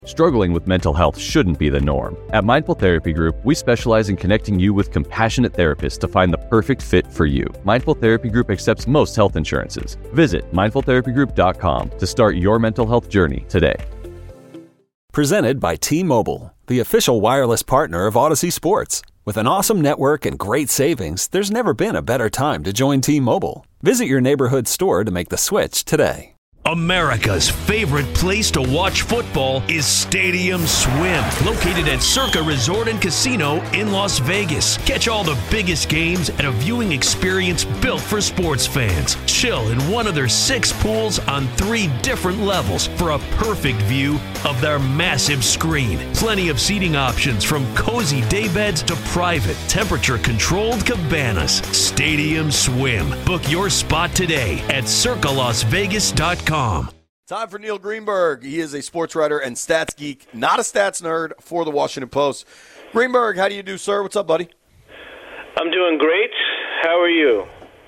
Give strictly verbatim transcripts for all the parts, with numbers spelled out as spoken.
Struggling with mental health shouldn't be the norm. At Mindful Therapy Group, we specialize in connecting you with compassionate therapists to find the perfect fit for you. Mindful Therapy Group accepts most health insurances. Visit mindful therapy group dot com to start your mental health journey today. Presented by T-Mobile, the official wireless partner of Odyssey Sports. With an awesome network and great savings, there's never been a better time to join T-Mobile. Visit your neighborhood store to make the switch today. America's favorite place to watch football is Stadium Swim, located at Circa Resort and Casino in Las Vegas. Catch all the biggest games at a viewing experience built for sports fans. Chill in one of their six pools on three different levels for a perfect view of their massive screen. Plenty of seating options from cozy daybeds to private, temperature-controlled cabanas. Stadium Swim. Book your spot today at circa las vegas dot com. Time for Neil Greenberg. He is a sports writer and stats geek, not a stats nerd, for the Washington Post. Greenberg, how do you do, sir? What's up, buddy? I'm doing great. How are you?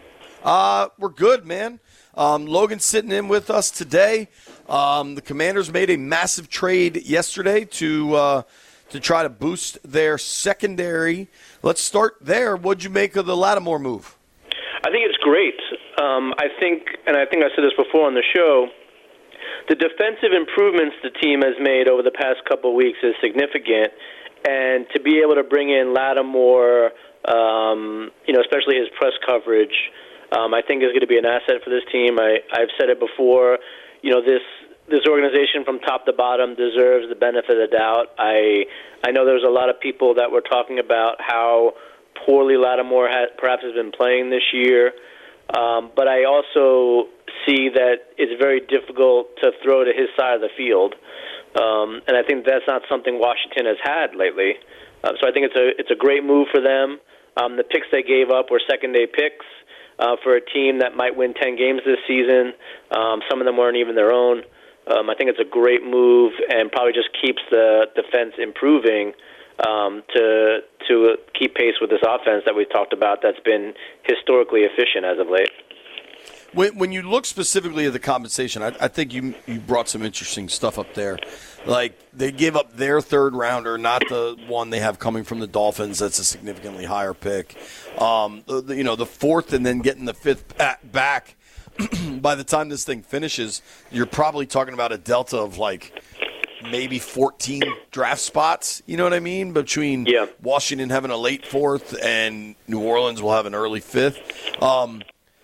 Uh, we're good, man. Um, Logan's sitting in with us today. Um, the Commanders made a massive trade yesterday to uh, to try to boost their secondary. Let's start there. What'd you make of the Lattimore move? I think it's great. Um, I think, and I think I said this before on the show, the defensive improvements the team has made over the past couple of weeks is significant, and to be able to bring in Lattimore, um, you know, especially his press coverage, um, I think is going to be an asset for this team. I, I've said it before, you know, this this organization from top to bottom deserves the benefit of the doubt. I I know there's a lot of people that were talking about how poorly Lattimore ha- perhaps has been playing this year. Um, but I also see that it's very difficult to throw to his side of the field, um, and I think that's not something Washington has had lately. Uh, so I think it's a it's a great move for them. Um, the picks they gave up were second day picks uh, for a team that might win ten games this season. Um, some of them weren't even their own. Um, I think it's a great move and probably just keeps the defense improving um, to to keep pace with this offense that we talked about that's been historically efficient as of late. When, when you look specifically at the compensation, I, I think you you brought some interesting stuff up there. Like, they gave up their third rounder, not the one they have coming from the Dolphins. That's a significantly higher pick. Um, the, the, you know, the fourth and then getting the fifth back. By the time this thing finishes, you're probably talking about a delta of like maybe fourteen draft spots. You know what I mean? Between yeah. Washington having a late fourth and New Orleans will have an early fifth. Um,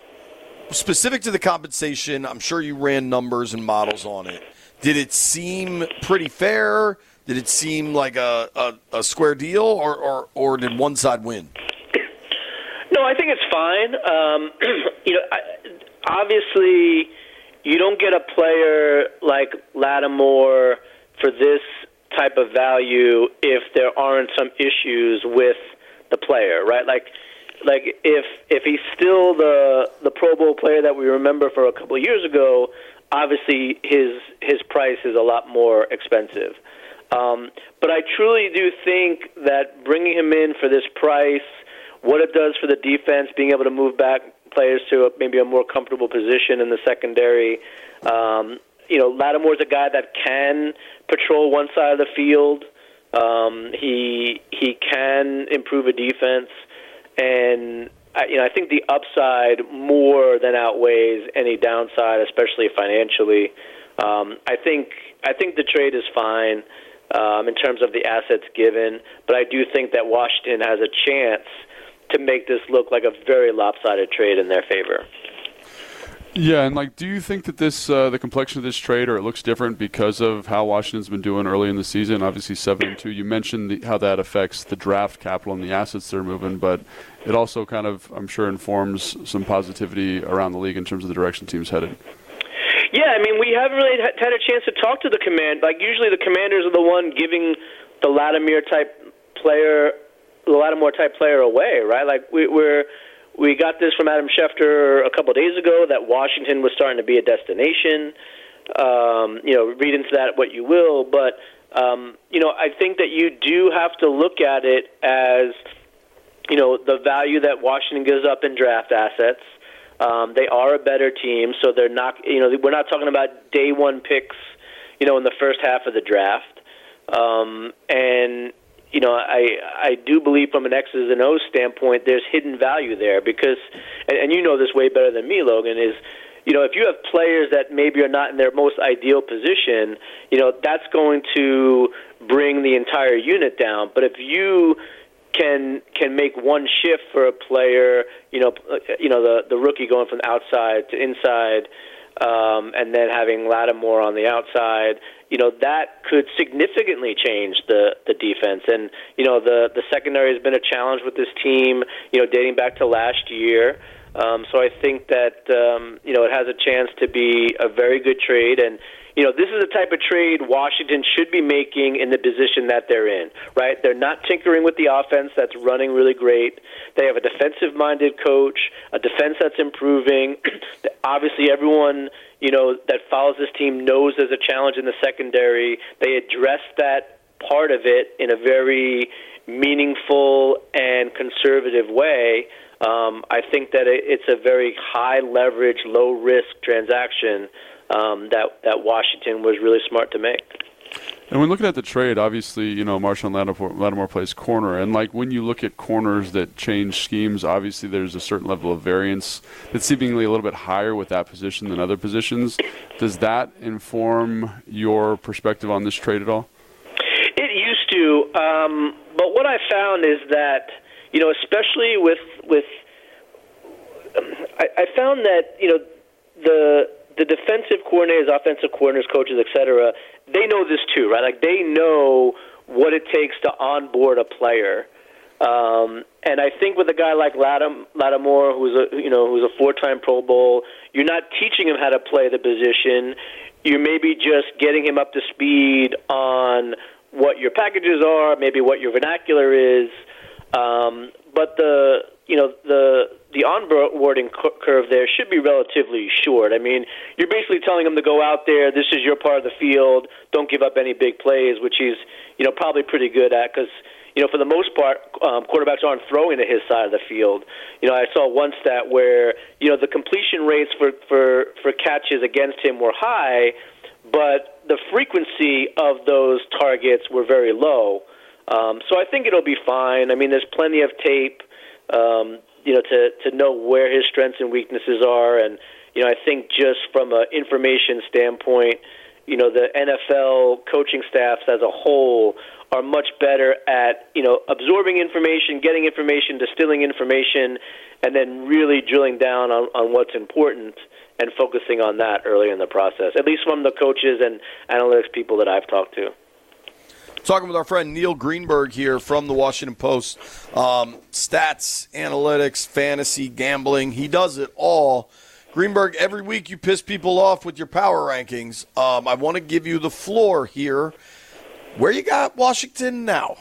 specific to the compensation, I'm sure you ran numbers and models on it. Did it seem pretty fair? Did it seem like a, a, a square deal, or, or, or did one side win? No, I think it's fine. Um, you know, I, obviously, you don't get a player like Lattimore for this type of value if there aren't some issues with the player, right? Like, like if if he's still the the Pro Bowl player that we remember for a couple of years ago, obviously his his price is a lot more expensive. Um, but I truly do think that bringing him in for this price, what it does for the defense, being able to move back players to a, maybe a more comfortable position in the secondary. Um, you know, Lattimore's a guy that can patrol one side of the field. Um, he he can improve a defense, and I, you know, I think the upside more than outweighs any downside, especially financially. Um, I think I think the trade is fine um, in terms of the assets given, but I do think that Washington has a chance to make this look like a very lopsided trade in their favor. Yeah, and like, do you think that this, uh, the complexion of this trade, or it looks different because of how Washington's been doing early in the season? Obviously, seven and two. You mentioned the, how that affects the draft capital and the assets they're moving, but it also kind of, I'm sure, informs some positivity around the league in terms of the direction the team's headed. Yeah, I mean, we haven't really had a chance to talk to the command. Like, usually the Commanders are the one giving the Lattimore type player. The Lattimore type player away, right? Like we, we're we got this from Adam Schefter a couple of days ago that Washington was starting to be a destination. Um, you know, read into that what you will, but um, you know, I think that you do have to look at it as, you know, the value that Washington gives up in draft assets. Um, they are a better team, so they're not. You know, we're not talking about day one picks. You know, in the first half of the draft. Um, and, you know, I I do believe from an X's and O's standpoint, there's hidden value there because, and, and you know this way better than me, Logan, is, you know, if you have players that maybe are not in their most ideal position, you know, that's going to bring the entire unit down. But if you can can make one shift for a player, you know, you know the the rookie going from outside to inside, um, and then having Lattimore on the outside, you know, that could significantly change the, the defense. And, you know, the, the secondary has been a challenge with this team, you know, dating back to last year. Um, so I think that, um, you know, it has a chance to be a very good trade. And, you know, this is the type of trade Washington should be making in the position that they're in, right? They're not tinkering with the offense that's running really great. They have a defensive-minded coach, a defense that's improving. Obviously, everyone, you know, that follows this team knows there's a challenge in the secondary. They address that part of it in a very meaningful and conservative way. Um, I think that it's a very high-leverage, low-risk transaction um, that that Washington was really smart to make. And when looking at the trade, obviously, you know, Marshawn Lattimore, Lattimore plays corner. And, like, when you look at corners that change schemes, obviously there's a certain level of variance that's seemingly a little bit higher with that position than other positions. Does that inform your perspective on this trade at all? It used to. Um, but what I found is that, you know, especially with with, um, I, I found that, you know, the the defensive coordinators, offensive coordinators, coaches, et cetera, they know this too, right? Like they know what it takes to onboard a player. Um, and I think with a guy like Lattim- Lattimore, who's a you know who's a four-time Pro Bowl, you're not teaching him how to play the position. You're maybe just getting him up to speed on what your packages are, maybe what your vernacular is. Um, but the you know the the onboarding curve there should be relatively short. I mean, you're basically telling him to go out there. This is your part of the field. Don't give up any big plays, which he's you know probably pretty good at because you know for the most part um, quarterbacks aren't throwing to his side of the field. You know, I saw one stat where you know the completion rates for for for catches against him were high, but the frequency of those targets were very low. Um, so I think it'll be fine. I mean, there's plenty of tape, um, you know, to, to know where his strengths and weaknesses are. And, you know, I think just from an information standpoint, you know, the N F L coaching staffs as a whole are much better at, you know, absorbing information, getting information, distilling information, and then really drilling down on, on what's important and focusing on that early in the process, at least from the coaches and analytics people that I've talked to. Talking with our friend Neil Greenberg here from the Washington Post. Um, stats, analytics, fantasy, gambling. He does it all. Greenberg, every week you piss people off with your power rankings. Um, I want to give you the floor here. Where you got Washington now?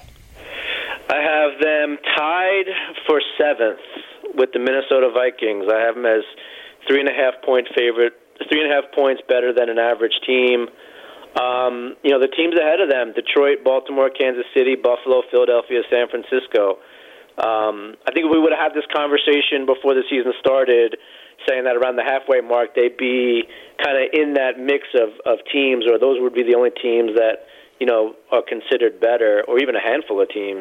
I have them tied for seventh with the Minnesota Vikings. I have them as three and a half point favorite, three and a half points better than an average team. Um, you know, the teams ahead of them, Detroit, Baltimore, Kansas City, Buffalo, Philadelphia, San Francisco. Um, I think if we would have had this conversation before the season started, saying that around the halfway mark they'd be kind of in that mix of, of teams, or those would be the only teams that, you know, are considered better, or even a handful of teams,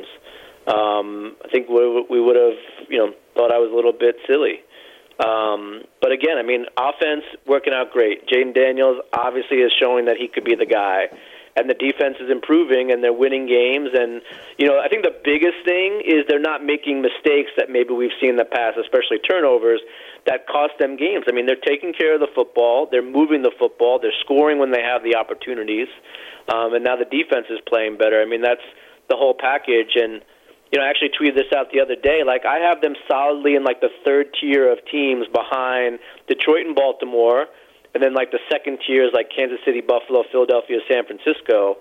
um, I think we, we would have, you know, thought I was a little bit silly. Um, but again, I mean, offense working out great. Jaden Daniels obviously is showing that he could be the guy. And the defense is improving, and they're winning games. And, you know, I think the biggest thing is they're not making mistakes that maybe we've seen in the past, especially turnovers, that cost them games. I mean, they're taking care of the football. They're moving the football. They're scoring when they have the opportunities. Um, and now the defense is playing better. I mean, that's the whole package. And, you know, I actually tweeted this out the other day. Like, I have them solidly in, like, the third tier of teams behind Detroit and Baltimore, and then, like, the second tier is, like, Kansas City, Buffalo, Philadelphia, San Francisco.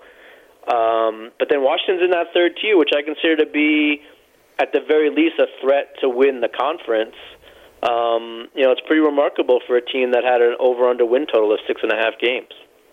Um, but then Washington's in that third tier, which I consider to be, at the very least, a threat to win the conference. Um, you know, it's pretty remarkable for a team that had an over-under win total of six and a half games.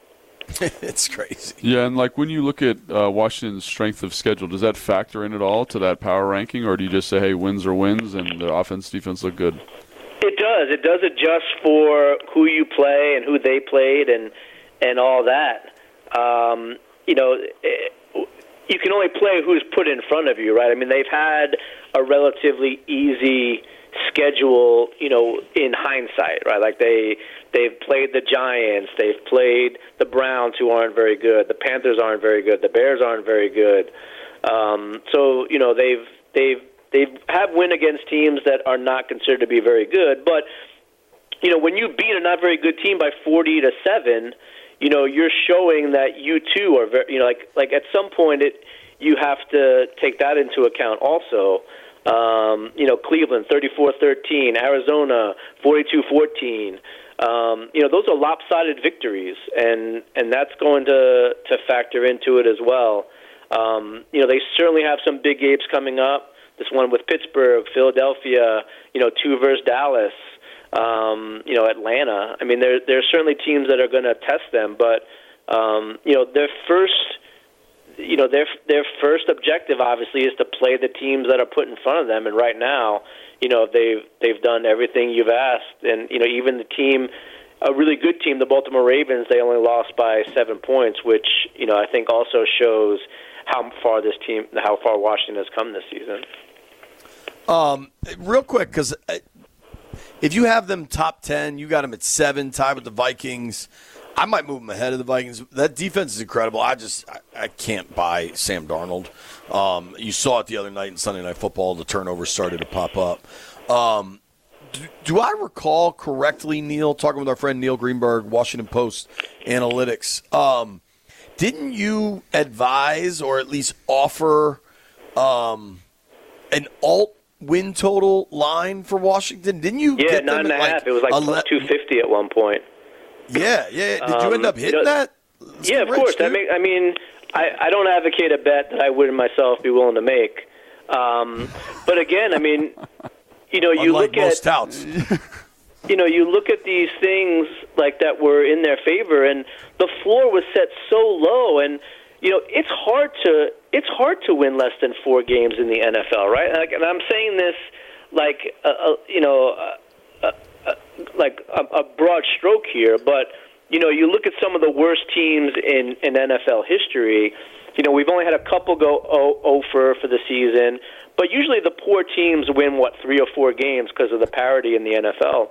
It's crazy. Yeah, and like when you look at uh, Washington's strength of schedule, does that factor in at all to that power ranking, or do you just say, hey, wins are wins, and the offense, defense look good? It does. It does adjust for who you play and who they played and and all that. Um, you know, it, you can only play who's put in front of you, right? I mean, they've had a relatively easy schedule, you know, in hindsight, right? Like they they've played the Giants, they've played the Browns, who aren't very good. The Panthers aren't very good. The Bears aren't very good. Um, so you know they've they've they've have win against teams that are not considered to be very good. But you know when you beat a not very good team by forty to seven, you know you're showing that you too are very, you know like like at some point it you have to take that into account also. Um, you know, Cleveland, thirty-four thirteen, Arizona, forty-two fourteen. Um, you know, those are lopsided victories, and, and that's going to, to factor into it as well. Um, you know, they certainly have some big games coming up. This one with Pittsburgh, Philadelphia, you know, two versus Dallas, um, you know, Atlanta. I mean, there, there are certainly teams that are going to test them, but, um, you know, their first... You know, their their first objective obviously is to play the teams that are put in front of them, and right now, you know, they've they've done everything you've asked, and you know, even the team, a really good team, the Baltimore Ravens, they only lost by seven points, which you know I think also shows how far this team, how far Washington has come this season. Um, real quick, because if you have them top ten, you got them at seven, tied with the Vikings. I might move them ahead of the Vikings. That defense is incredible. I just I, I can't buy Sam Darnold. Um, you saw it the other night in Sunday Night Football. The turnovers started to pop up. Um, do, do I recall correctly, Neil, talking with our friend Neil Greenberg, Washington Post Analytics, um, didn't you advise or at least offer um, an alt win total line for Washington? Didn't you yeah, get nine them and a at half. like It was like ele- plus two fifty at one point. Yeah, yeah. Did you end up hitting um, you know, that? That's yeah, of rich, course. dude. I mean, I mean, I, I don't advocate a bet that I wouldn't myself be willing to make. Um, but again, I mean, you know, you Unlike look most at touts. you know, you look at these things like that were in their favor, and the floor was set so low, and you know, it's hard to it's hard to win less than four games in the N F L, right? And, and I'm saying this like uh, uh, you know. Uh, uh, uh, like a, a broad stroke here, but you know, you look at some of the worst teams in, in N F L history. You know, we've only had a couple go over for the season, but usually the poor teams win what three or four games because of the parity in the N F L.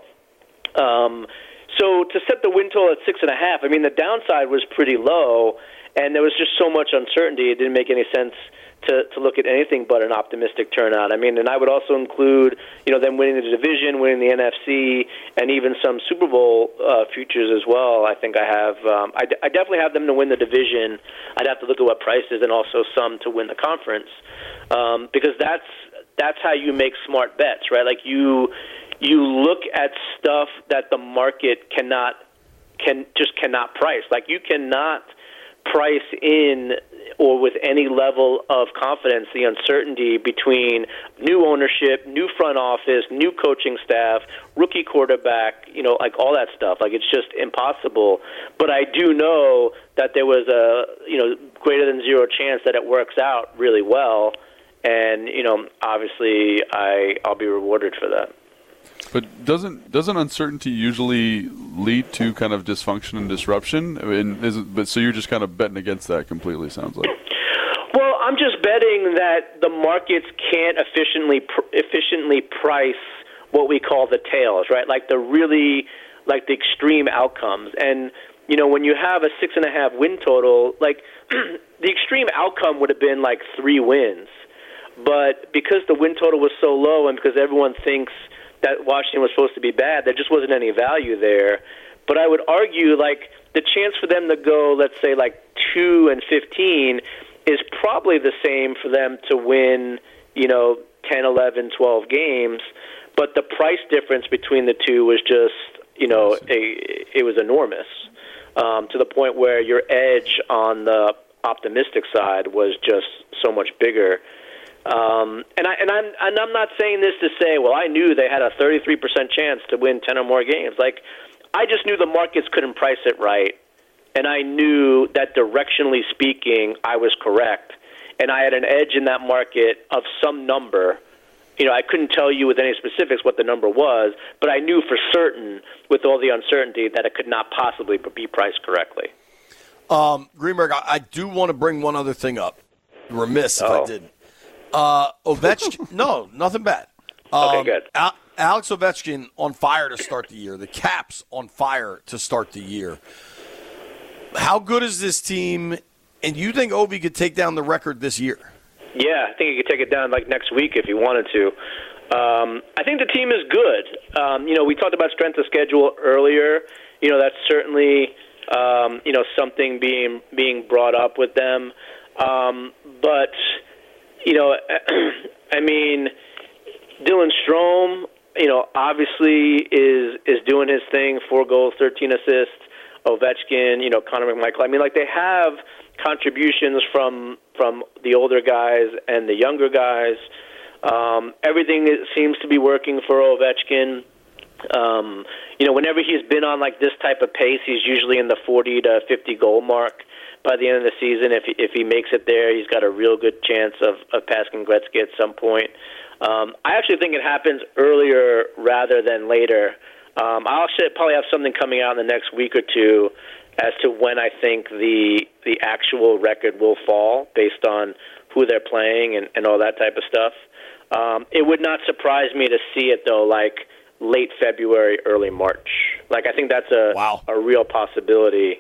Um, so to set the win total at six and a half, I mean, the downside was pretty low, and there was just so much uncertainty. It didn't make any sense to, to look at anything but an optimistic turnout. I mean, and I would also include, you know, them winning the division, winning the N F C, and even some Super Bowl uh, futures as well. I think I have, um, I, d- I definitely have them to win the division. I'd have to look at what prices, and also some to win the conference, um, because that's that's how you make smart bets, right? Like you you look at stuff that the market cannot can just cannot price. Like you cannot price in or with any level of confidence the uncertainty between new ownership, new front office, new coaching staff, rookie quarterback, you know, like all that stuff. Like it's just impossible. But I do know that there was a, you know, greater than zero chance that it works out really well. And, you know, obviously I, I'll be rewarded for that. But doesn't doesn't uncertainty usually lead to kind of dysfunction and disruption? I mean, is it, but so you're just kind of betting against that completely, sounds like. Well, I'm just betting that the markets can't efficiently pr- efficiently price what we call the tails, right? Like the really, like the extreme outcomes. And you know, when you have a six and a half win total, like the extreme outcome would have been like three wins, but because the win total was so low, and because everyone thinks that Washington was supposed to be bad, there just wasn't any value there. But I would argue, like, the chance for them to go, let's say, like, two and fifteen is probably the same for them to win, you know, ten, eleven, twelve games. But the price difference between the two was just, you know, a, it was enormous, um, to the point where your edge on the optimistic side was just so much bigger. Um, and I and I'm and I'm not saying this to say, well, I knew they had a thirty-three percent chance to win ten or more games. Like, I just knew the markets couldn't price it right, and I knew that directionally speaking, I was correct, and I had an edge in that market of some number. You know, I couldn't tell you with any specifics what the number was, but I knew for certain, with all the uncertainty, that it could not possibly be priced correctly. Um, Greenberg, I, I do want to bring one other thing up. remiss if Oh. I didn't. Uh, Ovechkin, no, nothing bad. Um, Okay, good. Al- Alex Ovechkin on fire to start the year. The Caps on fire to start the year. How good is this team? And you think Ovi could take down the record this year? Yeah, I think he could take it down like next week if he wanted to. Um, I think the team is good. Um, you know, we talked about strength of schedule earlier. You know, that's certainly um, you know something being being brought up with them. Um, but you know, I mean, Dylan Strome, you know, obviously is is doing his thing. Four goals, thirteen assists. Ovechkin, you know, Connor McMichael. I mean, like they have contributions from from the older guys and the younger guys. Um, everything is, seems to be working for Ovechkin. Um, you know, whenever he's been on like this type of pace, he's usually in the forty to fifty goal mark by the end of the season. If if he makes it there, he's got a real good chance of, of passing Gretzky at some point. Um, I actually think it happens earlier rather than later. Um, I'll actually probably have something coming out in the next week or two as to when I think the the actual record will fall based on who they're playing and, and all that type of stuff. Um, it would not surprise me to see it, though, like late February, early March. Like, I think that's a, wow. a real possibility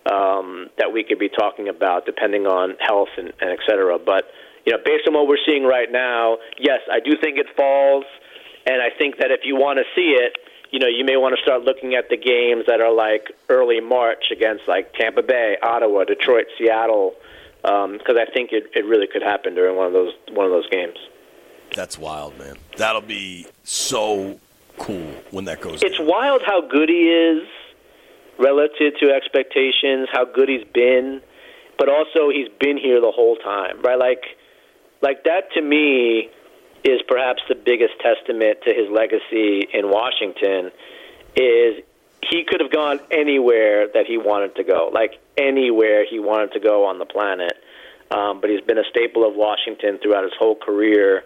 um, that we could be talking about, depending on health and, and et cetera. But, you know, based on what we're seeing right now, yes, I do think it falls. And I think that if you want to see it, you know, you may want to start looking at the games that are like early March against like Tampa Bay, Ottawa, Detroit, Seattle, because um, I think it, it really could happen during one of those one of those games. That's wild, man. That'll be so cool when that goes It's down. wild how good he is relative to expectations, how good he's been, but also he's been here the whole time, right? Like, like that to me is perhaps the biggest testament to his legacy in Washington. Is he could have gone anywhere that he wanted to go, like anywhere he wanted to go on the planet. Um, but he's been a staple of Washington throughout his whole career.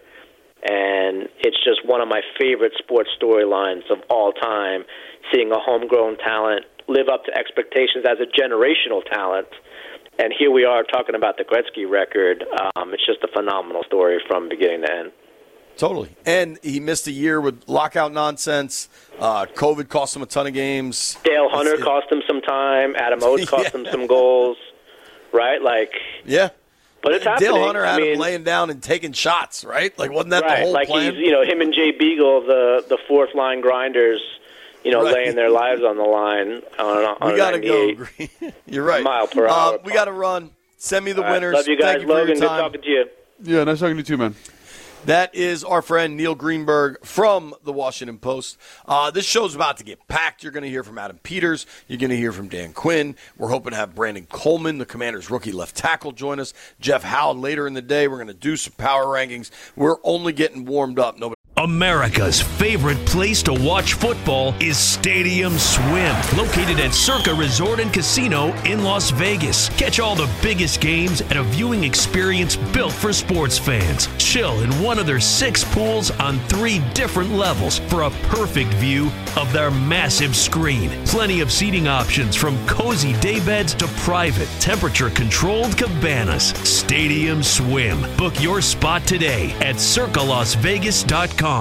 And it's just one of my favorite sports storylines of all time, seeing a homegrown talent live up to expectations as a generational talent. And here we are talking about the Gretzky record. Um, it's just a phenomenal story from beginning to end. Totally. And he missed a year with lockout nonsense. Uh, COVID cost him a ton of games. Dale Hunter It's, cost him some time. Adam Oates cost Yeah. him some goals. Right? Like, Yeah. but it's happening. Dale Hunter had I mean, him laying down and taking shots, right? Like, wasn't that right, the whole like plan? he's, you know, him and Jay Beagle, the the fourth line grinders, you know, Right. laying their lives on the line on, on we a got to go. ninety-eight You're right. mile per Uh, hour. we got to run. Send me the All right, winners. love you guys. Thank you for Logan, your good time. talking to you. Yeah, nice talking to you too, man. That is our friend Neil Greenberg from the Washington Post. Uh, this show's about to get packed. You're going to hear from Adam Peters. You're going to hear from Dan Quinn. We're hoping to have Brandon Coleman, the Commanders' rookie left tackle, join us. Jeff Howe later in the day. We're going to do some power rankings. We're only getting warmed up. Nobody. America's favorite place to watch football is Stadium Swim, located at Circa Resort and Casino in Las Vegas. Catch all the biggest games at a viewing experience built for sports fans. Chill in one of their six pools on three different levels for a perfect view of their massive screen. Plenty of seating options from cozy daybeds to private, temperature-controlled cabanas. Stadium Swim. Book your spot today at circa las vegas dot com.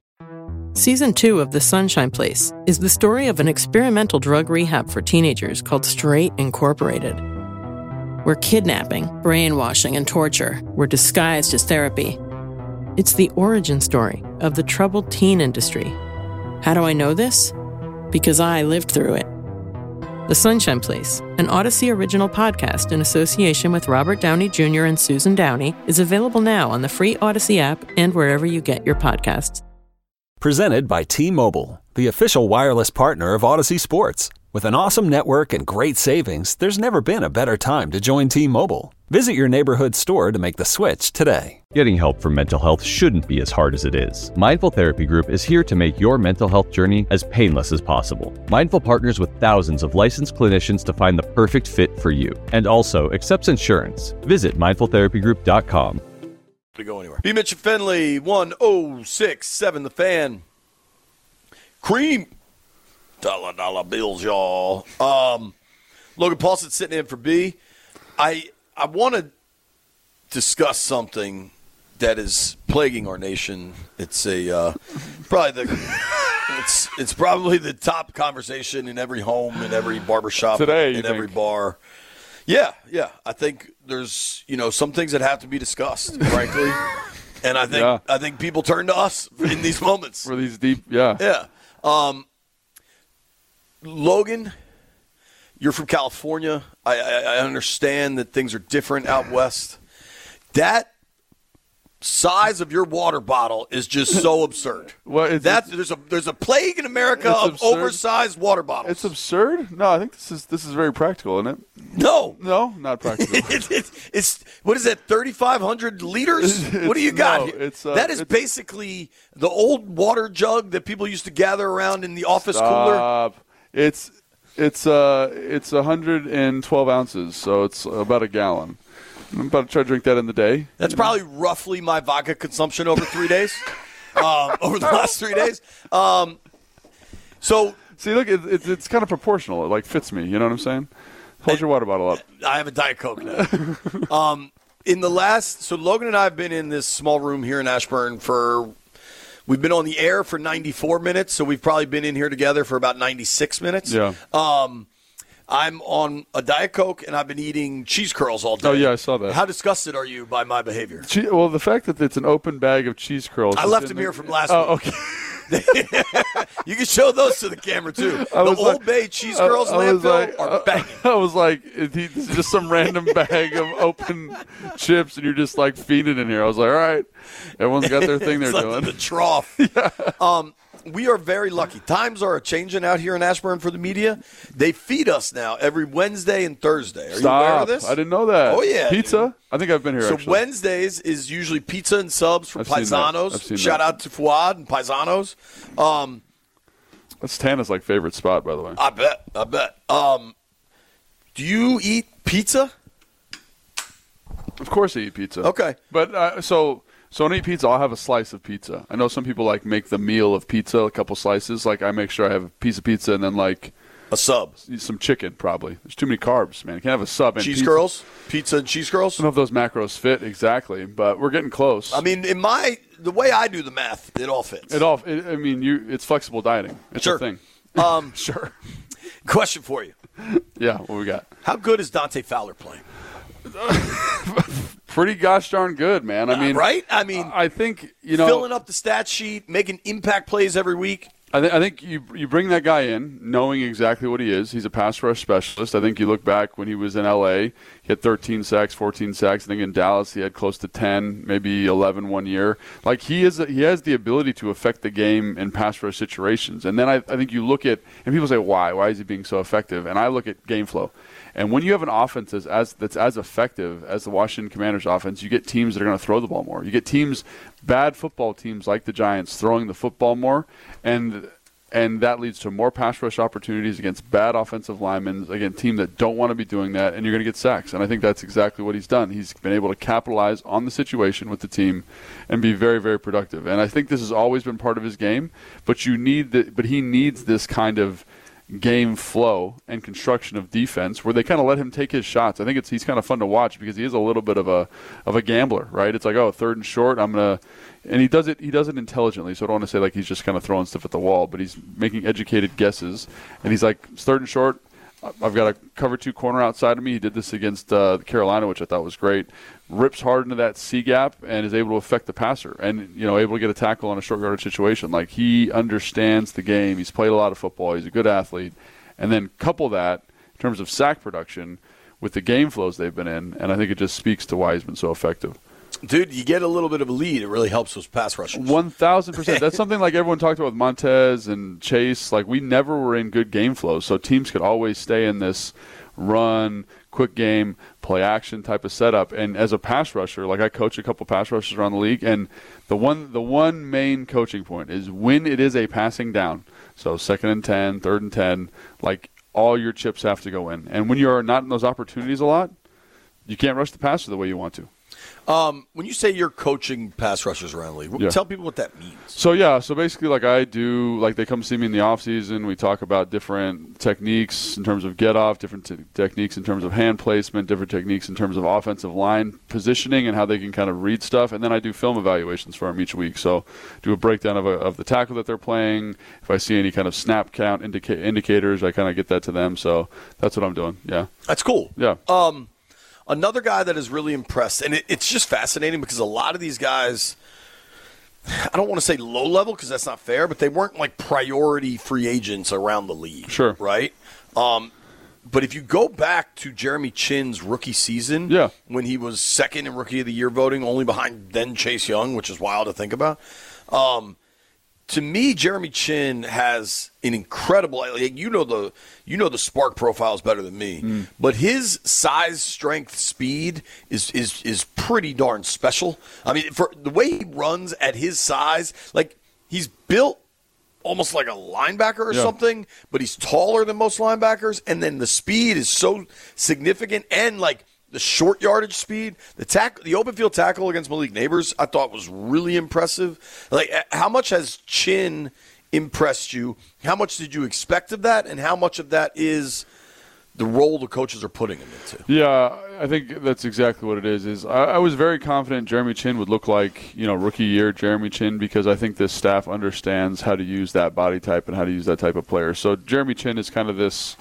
Season two of The Sunshine Place is the story of an experimental drug rehab for teenagers called Straight Incorporated, where kidnapping, brainwashing, and torture were disguised as therapy. It's the origin story of the troubled teen industry. How do I know this? Because I lived through it. The Sunshine Place, an Odyssey original podcast in association with Robert Downey Junior and Susan Downey, is available now on the free Odyssey app and wherever you get your podcasts. Presented by T-Mobile, the official wireless partner of Odyssey Sports. With an awesome network and great savings, there's never been a better time to join T-Mobile. Visit your neighborhood store to make the switch today. Getting help for mental health shouldn't be as hard as it is. Mindful Therapy Group is here to make your mental health journey as painless as possible. Mindful partners with thousands of licensed clinicians to find the perfect fit for you, and also accepts insurance. Visit mindful therapy group dot com. To go anywhere. B. Mitch and Finley, one oh six point seven The Fan. Cream. Dollar, dollar bills, y'all. Um, Logan Paulson sitting in for B. I I want to discuss something that is plaguing our nation. It's a uh, probably the it's it's probably the top conversation in every home, in every barbershop, today, in every think? bar. Yeah, yeah. I think there's you know some things that have to be discussed, frankly, and I think yeah. I think people turn to us in these moments for these deep. Yeah, yeah. Um, Logan, you're from California. I, I, I understand that things are different out west. That size of your water bottle is just so absurd. Well, it's, that it's, there's a there's a plague in America of absurd. oversized water bottles. It's absurd. No, I think this is this is very practical, isn't it? No, no, not practical. it, it, it's what is that? thirty-five hundred liters? What do you got? No, here? it's, uh, that is it's, basically the old water jug that people used to gather around in the office stop. cooler. It's it's uh it's one hundred twelve ounces, so it's about a gallon. I'm about to try to drink that in the day. That's probably roughly my vodka consumption over three days, um, over the last three days. Um, so, see, look, it, it, it's kind of proportional. It like fits me. You know what I'm saying? Hold your water bottle up. I have a Diet Coke now. um, in the last, so Logan and I have been in this small room here in Ashburn for. We've been on the air for ninety-four minutes, so we've probably been in here together for about ninety-six minutes. Yeah. Um, I'm on a Diet Coke, and I've been eating cheese curls all day. Oh, yeah, I saw that. How disgusted are you by my behavior? Che- well, the fact that it's an open bag of cheese curls. I left them here from last oh, week. Okay. You can show those to the camera, too. I The was Old like, Bay cheese curls I, I was landfill like, are uh, banging. I was like, this is just some random bag of open chips, and you're just like feeding in here. I was like, all right, everyone's got their thing they're It's like doing. the trough. yeah. Um, we are very lucky. Times are changing out here in Ashburn for the media. They feed us now every Wednesday and Thursday. Are Stop. you aware of this? I didn't know that. Oh, yeah. Pizza? Dude. I think I've been here, So actually. Wednesdays is usually pizza and subs from I've seen that. I've Paisanos. seen Shout that. out to Fuad and Paisanos. Um, That's Tana's like favorite spot, by the way. I bet. I bet. Um, do you eat pizza? Of course I eat pizza. Okay. But uh, so so when I eat pizza, I'll have a slice of pizza. I know some people like make the meal of pizza, a couple slices. Like I make sure I have a piece of pizza and then like a sub, some chicken. Probably there's too many carbs, man. You can't have a sub and cheese pizza. curls, pizza and cheese curls. I don't know if those macros fit exactly, but we're getting close. I mean, in my the way I do the math, it all fits. It all. It, I mean, you. It's flexible dieting. It's sure. a thing. Um, sure. Question for you. Yeah. What we got? How good is Dante Fowler playing? Pretty gosh darn good, man. I mean, uh, right? I mean, I think you know, filling up the stat sheet, making impact plays every week. I, th- I think you you bring that guy in knowing exactly what he is. He's a pass rush specialist. I think you look back when he was in L A, he had thirteen sacks, fourteen sacks. I think in Dallas he had close to ten, maybe eleven one year. Like he is, a, he has the ability to affect the game in pass rush situations. And then I, I think you look at, and people say, why? Why is he being so effective? And I look at game flow. And when you have an offense that's as, that's as effective as the Washington Commanders offense, you get teams that are going to throw the ball more. You get teams, bad football teams like the Giants, throwing the football more, and and that leads to more pass rush opportunities against bad offensive linemen, again, team that don't want to be doing that, and you're going to get sacks. And I think that's exactly what he's done. He's been able to capitalize on the situation with the team and be very, very productive. And I think this has always been part of his game, but you need the, but he needs this kind of game flow and construction of defense where they kind of let him take his shots. I think it's he's kind of fun to watch because he is a little bit of a of a gambler, right? It's like, oh, third and short, I'm gonna, and he does it he does it intelligently. So I don't want to say like he's just kind of throwing stuff at the wall, but he's making educated guesses. And he's like, third and short, I've got a cover two corner outside of me. He did this against uh, Carolina, which I thought was great. Rips hard into that C gap and is able to affect the passer, and you know, able to get a tackle on a short yardage situation. Like he understands the game. He's played a lot of football. He's a good athlete, and then couple that in terms of sack production with the game flows they've been in, and I think it just speaks to why he's been so effective. Dude, you get a little bit of a lead. It really helps those pass rushers. One thousand percent. That's something like everyone talked about with Montez and Chase. Like we never were in good game flows, so teams could always stay in this run, quick game, play action type of setup. And as a pass rusher, like I coach a couple pass rushers around the league, and the one the one main coaching point is when it is a passing down. So second and ten, third and ten, like all your chips have to go in. And when you're not in those opportunities a lot, you can't rush the passer the way you want to. Um, when you say you're coaching pass rushers around the league, yeah. tell people what that means. So, yeah, so basically like I do, like they come see me in the offseason. We talk about different techniques in terms of get-off, different te- techniques in terms of hand placement, different techniques in terms of offensive line positioning and how they can kind of read stuff. And then I do film evaluations for them each week. So do a breakdown of, a, of the tackle that they're playing. If I see any kind of snap count indica- indicators, I kind of get that to them. So that's what I'm doing, yeah. That's cool. Yeah. Um, Another guy that is really impressed, and it, it's just fascinating because a lot of these guys, I don't want to say low level because that's not fair, but they weren't like priority free agents around the league. Sure. Right? Um, but if you go back to Jeremy Chinn's rookie season, yeah. when he was second in Rookie of the Year voting, only behind then Chase Young, which is wild to think about. Um, to me, Jeremy Chinn has an incredible. Like, you know the you know the Spark profiles better than me, mm. but his size, strength, speed is is is pretty darn special. I mean, for the way he runs at his size, like he's built almost like a linebacker or yeah. something, but he's taller than most linebackers, and then the speed is so significant, and like the short yardage speed, the tack, the open field tackle against Malik Neighbors, I thought was really impressive. Like, how much has Chinn impressed you? How much did you expect of that, and how much of that is the role the coaches are putting him into? Yeah, I think that's exactly what it is. Is I, I was very confident Jeremy Chinn would look like, you know, rookie year Jeremy Chinn, because I think this staff understands how to use that body type and how to use that type of player. So Jeremy Chinn is kind of this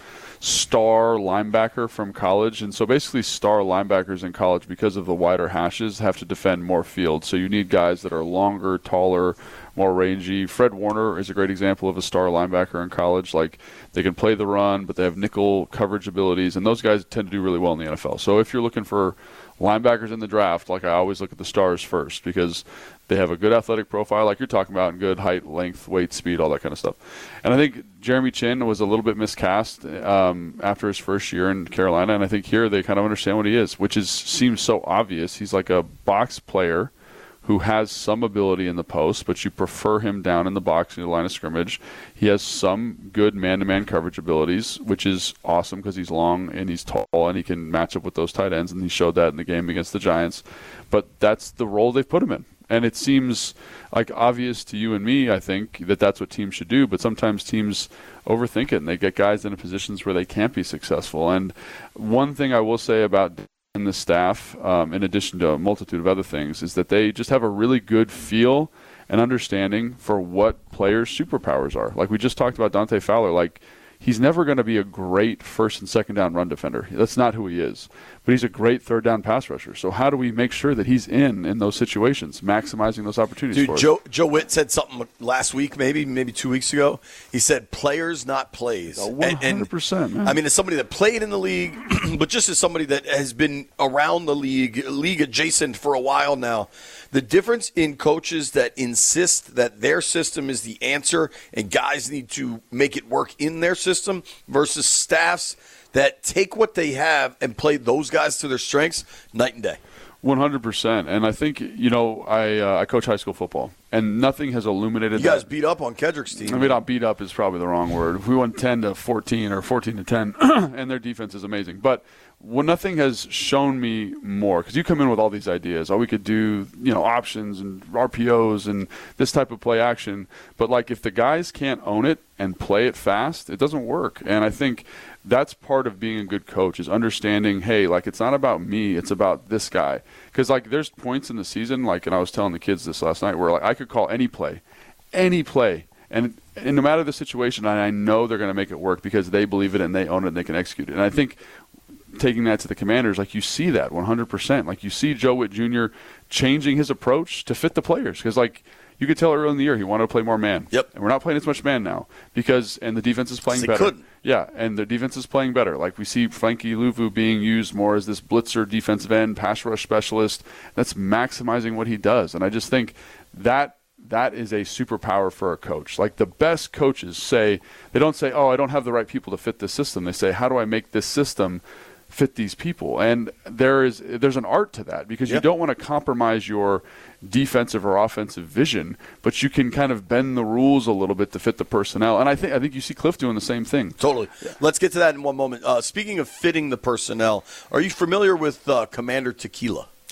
star linebacker from college, and so basically star linebackers in college, because of the wider hashes, have to defend more field. So you need guys that are longer, taller, more rangy. Fred Warner is a great example of a star linebacker in college. Like, they can play the run, but they have nickel coverage abilities, and those guys tend to do really well in the N F L. So if you're looking for linebackers in the draft, like I always look at the stars first, because they have a good athletic profile, like you're talking about, and good height, length, weight, speed, all that kind of stuff. And I think Jeremy Chinn was a little bit miscast um, after his first year in Carolina, and I think here they kind of understand what he is, which is seems so obvious. He's like a box player who has some ability in the post, but you prefer him down in the box near the line of scrimmage. He has some good man-to-man coverage abilities, which is awesome because he's long and he's tall and he can match up with those tight ends, and he showed that in the game against the Giants. But that's the role they've put him in. And it seems like obvious to you and me, I think, that that's what teams should do. But sometimes teams overthink it, and they get guys into positions where they can't be successful. And one thing I will say about in the staff, um, in addition to a multitude of other things, is that they just have a really good feel and understanding for what players' superpowers are. Like we just talked about Dante Fowler, like he's never going to be a great first and second down run defender. That's not who he is. But he's a great third down pass rusher. So how do we make sure that he's in in those situations, maximizing those opportunities Dude, for us? Joe, Joe Witt said something last week, maybe maybe two weeks ago. He said players, not plays. Oh, one hundred percent, and, man. I mean, as somebody that played in the league, but just as somebody that has been around the league, league adjacent for a while now, the difference in coaches that insist that their system is the answer and guys need to make it work in their system versus staffs that take what they have and play those guys to their strengths, night and day. one hundred percent. And I think, you know, I uh, I coach high school football, and nothing has illuminated You guys that. beat up on Kedrick's team. I mean, not beat up is probably the wrong word. We won ten to fourteen or fourteen to ten, and their defense is amazing. But well, nothing has shown me more, because you come in with all these ideas. Oh, we could do, you know, options and R P Os and this type of play action. But, like, if the guys can't own it and play it fast, it doesn't work. And I think that's part of being a good coach, is understanding, hey, like, it's not about me, it's about this guy. Because, like, there's points in the season, like, and I was telling the kids this last night, where, like, I could call any play, any play, and, and no matter the situation, I know they're going to make it work because they believe it and they own it and they can execute it. And I think taking that to the Commanders, like, you see that one hundred percent. Like, you see Joe Witt Junior changing his approach to fit the players, because, like, you could tell early in the year he wanted to play more man. Yep. And we're not playing as much man now because, and the defense is playing better. Couldn't. Yeah, and the defense is playing better. Like, we see Frankie Luvu being used more as this blitzer defensive end, pass rush specialist. That's maximizing what he does. And I just think that that is a superpower for a coach. Like, the best coaches say, they don't say, oh, I don't have the right people to fit this system. They say, how do I make this system fit these people? And there is there's an art to that, because yep. you don't want to compromise your defensive or offensive vision, but you can kind of bend the rules a little bit to fit the personnel. And I think I think you see Cliff doing the same thing. Totally. Yeah. Let's get to that in one moment. Uh, speaking of fitting the personnel, are you familiar with uh, Commander Tequila?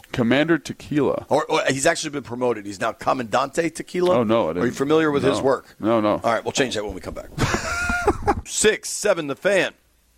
Commander Tequila. Or, or he's actually been promoted. He's now Comandante Tequila. Oh, no. I didn't. Are you familiar with no. his work? No, no. All right, we'll change that when we come back. Six, seven, the Fan.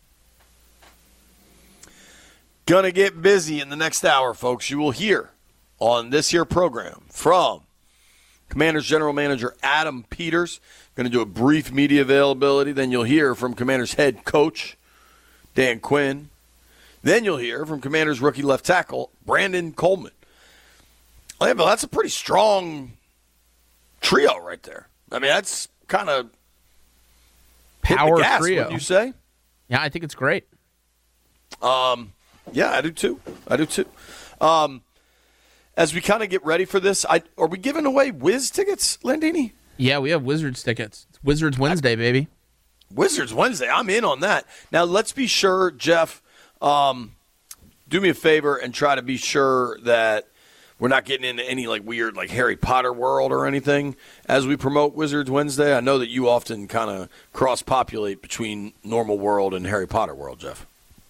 Gonna get busy in the next hour, folks. You will hear on this here program from Commanders General Manager Adam Peters. Going to do a brief media availability. Then you'll hear from Commanders head coach Dan Quinn. Then you'll hear from Commanders rookie left tackle Brandon Coleman. Well, that's a pretty strong trio right there. I mean, that's kind of power gas, trio. Wouldn't you say? Yeah, I think it's great. Um, yeah, I do too. I do too. Um, as we kind of get ready for this, I are we giving away Wiz tickets, Landini? Yeah, we have Wizards tickets. It's Wizards Wednesday, baby. Wizards Wednesday. I'm in on that. Now, let's be sure, Jeff, um, do me a favor and try to be sure that we're not getting into any like weird like Harry Potter world or anything as we promote Wizards Wednesday. I know that you often kind of cross-populate between normal world and Harry Potter world, Jeff.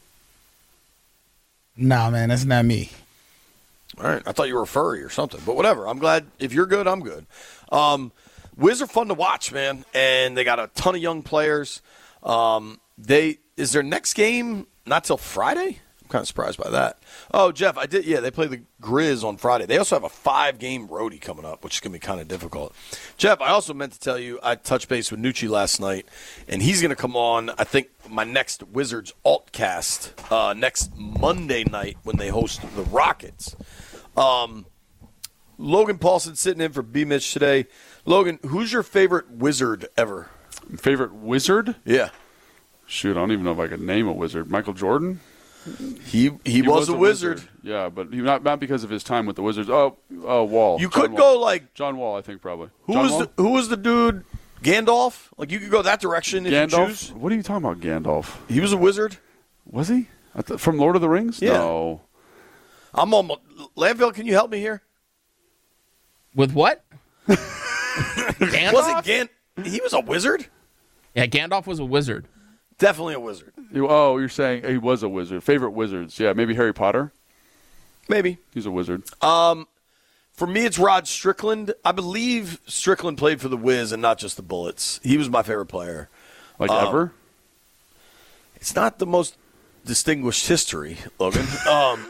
Nah, man, that's not me. All right. I thought you were a furry or something, but whatever. I'm glad. If you're good, I'm good. Um, Wiz are fun to watch, man, and they got a ton of young players. Um, they is their next game not till Friday? I'm kind of surprised by that. Oh, Jeff, I did. Yeah, they play the Grizz on Friday. They also have a five-game roadie coming up, which is going to be kind of difficult. Jeff, I also meant to tell you I touched base with Nucci last night, and he's going to come on, I think, my next Wizards Altcast uh, next Monday night when they host the Rockets. Um, Logan Paulson sitting in for B. Mitch today. Logan, who's your favorite Wizard ever? Favorite Wizard? Yeah. Shoot, I don't even know if I could name a Wizard. Michael Jordan? He he, he was, was a wizard. wizard. Yeah, but he, not not because of his time with the Wizards. Oh, oh Wall. You John could Wall. go like John Wall, I think probably. Who John was Wall? the who was the dude? Gandalf? Like you could go that direction if Gandalf? you choose. What are you talking about, Gandalf? He was a wizard. Was he? I th- from Lord of the Rings? Yeah. No. I'm almost Landville, can you help me here? With what? Gandalf? Was it Gan he was a wizard? Yeah, Gandalf was a wizard. Definitely a wizard. You, oh, you're saying he was a wizard. Favorite wizards? Yeah, maybe Harry Potter. Maybe he's a wizard. Um, for me, it's Rod Strickland. I believe Strickland played for the Wiz and not just the Bullets. He was my favorite player. Like um, ever? It's not the most distinguished history, Logan. um,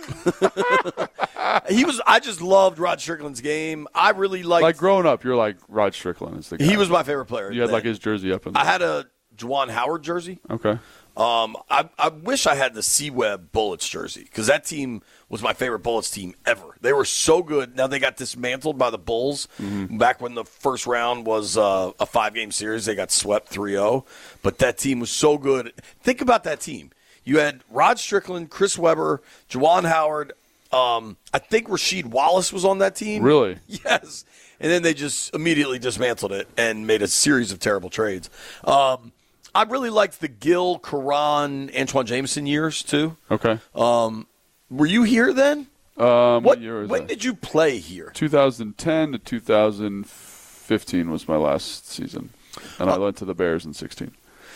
he was. I just loved Rod Strickland's game. I really liked. Like growing up, you're like Rod Strickland is the guy. He was my favorite player. You had then. like his jersey up in there. I had a Juwan Howard jersey. Okay. Um, I, I wish I had the C-Web Bullets jersey because that team was my favorite Bullets team ever. They were so good. Now they got dismantled by the Bulls mm-hmm. back when the first round was uh, a five-game series. They got swept three oh, but that team was so good. Think about that team. You had Rod Strickland, Chris Webber, Juwan Howard. Um, I think Rasheed Wallace was on that team. Really? Yes. And then they just immediately dismantled it and made a series of terrible trades. Um, I really liked the Gil, Karan, Antoine Jameson years, too. Okay. Um, were you here then? Um, what, what year was When that? did you play here? twenty ten to two thousand fifteen was my last season. And uh, I went to the Bears in sixteen.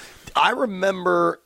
I remember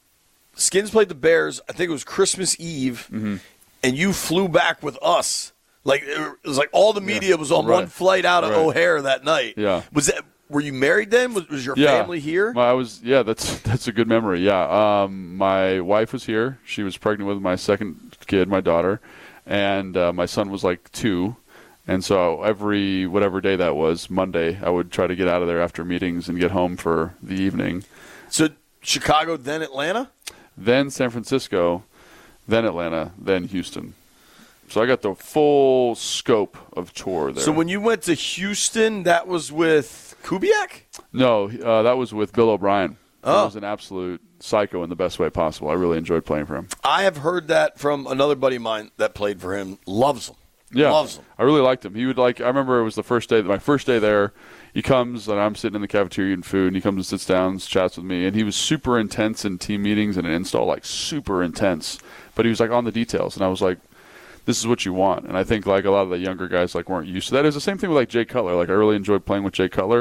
Skins played the Bears, I think it was Christmas Eve, mm-hmm. and you flew back with us. Like it was like all the media yeah, was on right. one flight out of right. O'Hare that night. Yeah. Was that Were you married then? Was, was your yeah. family here? I was. Yeah, that's that's a good memory. Yeah, um, my wife was here. She was pregnant with my second kid, my daughter, and uh, my son was like two. And so every whatever day that was, Monday, I would try to get out of there after meetings and get home for the evening. So Chicago, then Atlanta, then San Francisco, then Atlanta, then Houston. So I got the full scope of tour there. So when you went to Houston, that was with Kubiak? No, uh, that was with Bill O'Brien. Oh. He was an absolute psycho in the best way possible. I really enjoyed playing for him. I have heard that from another buddy of mine that played for him. Loves him. Yeah, Loves him. I really liked him. He would like. I remember it was the first day. My first day there. He comes and I'm sitting in the cafeteria eating food, and he comes and sits down, chats with me, and he was super intense in team meetings and an install, like super intense. But he was like on the details, and I was like, this is what you want. And I think like a lot of the younger guys like weren't used to that. It was the same thing with like Jay Cutler. Like I really enjoyed playing with Jay Cutler,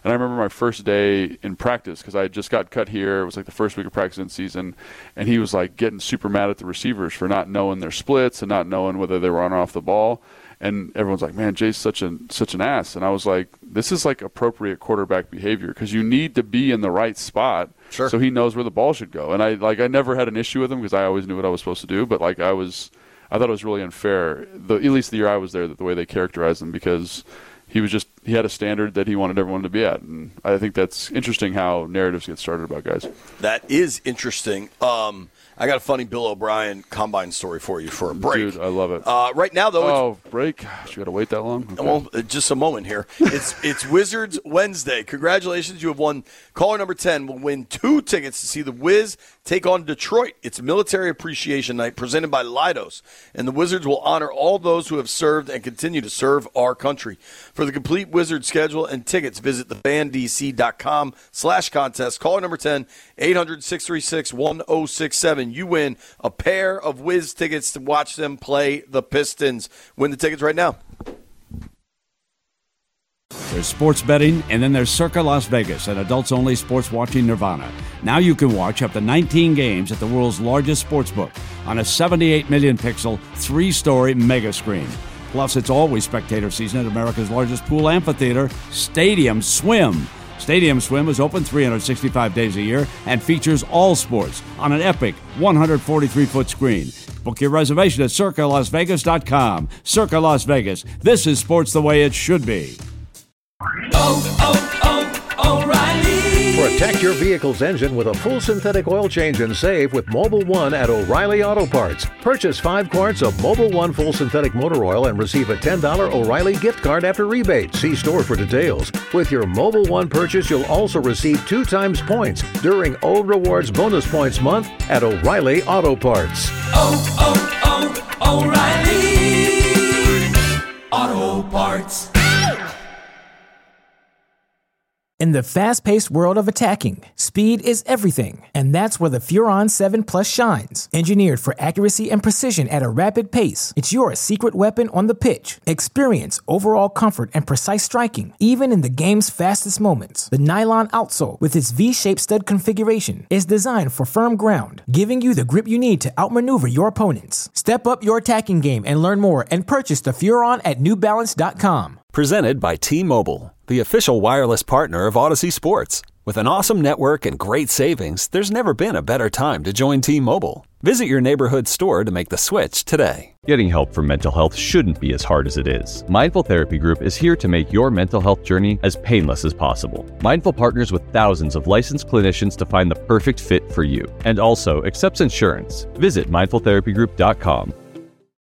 And I remember my first day in practice, because I had just got cut here. It was like the first week of practice in season. And he was like getting super mad at the receivers for not knowing their splits and not knowing whether they were on or off the ball. And everyone's like, man, Jay's such an such an ass. And I was like, this is like appropriate quarterback behavior, because you need to be in the right spot sure. so he knows where the ball should go. And I like I never had an issue with him because I always knew what I was supposed to do. But like I was, I thought it was really unfair. The, at least the year I was there, the way they characterized him, because he was just he had a standard that he wanted everyone to be at. And I think that's interesting how narratives get started about guys. That is interesting. Um, I got a funny Bill O'Brien combine story for you for a break. Dude, I love it. Uh, right now, though, oh, it's, break? Gosh, you got to wait that long? Okay. Well, just a moment here. It's it's Wizards Wednesday. Congratulations, you have won. Caller number ten will win two tickets to see the Wiz take on Detroit. It's Military Appreciation Night presented by Leidos, and the Wizards will honor all those who have served and continue to serve our country. For the complete Wizard schedule and tickets, visit the fan d c dot com slash contest. Caller number ten, eight hundred, six three six, one oh six seven. You win a pair of Wiz tickets to watch them play the Pistons. Win the tickets right now. There's sports betting, and then there's Circa Las Vegas, an adults-only sports watching nirvana. Now you can watch up to nineteen games at the world's largest sportsbook on a seventy-eight million pixel, three-story mega screen. Plus, it's always spectator season at America's largest pool amphitheater, Stadium Swim. Stadium Swim is open three hundred sixty-five days a year and features all sports on an epic one hundred forty-three foot screen. Book your reservation at circa las vegas dot com. Circa Las Vegas. This is sports the way it should be. Oh, oh, oh, O'Reilly. Protect your vehicle's engine with a full synthetic oil change and save with Mobil one at O'Reilly Auto Parts. Purchase five quarts of Mobil one full synthetic motor oil and receive a ten dollars O'Reilly gift card after rebate. See store for details. With your Mobil one purchase, you'll also receive two times points during O Rewards Bonus Points Month at O'Reilly Auto Parts. Oh, oh, oh, O'Reilly Auto Parts. In the fast-paced world of attacking, speed is everything, and that's where the Furon seven Plus shines. Engineered for accuracy and precision at a rapid pace, it's your secret weapon on the pitch. Experience overall comfort and precise striking, even in the game's fastest moments. The nylon outsole, with its V-shaped stud configuration, is designed for firm ground, giving you the grip you need to outmaneuver your opponents. Step up your attacking game and learn more and purchase the Furon at new balance dot com. Presented by T-Mobile, the official wireless partner of Odyssey Sports. With an awesome network and great savings, there's never been a better time to join T-Mobile. Visit your neighborhood store to make the switch today. Getting help for mental health shouldn't be as hard as it is. Mindful Therapy Group is here to make your mental health journey as painless as possible. Mindful partners with thousands of licensed clinicians to find the perfect fit for you, and also accepts insurance. Visit mindful therapy group dot com.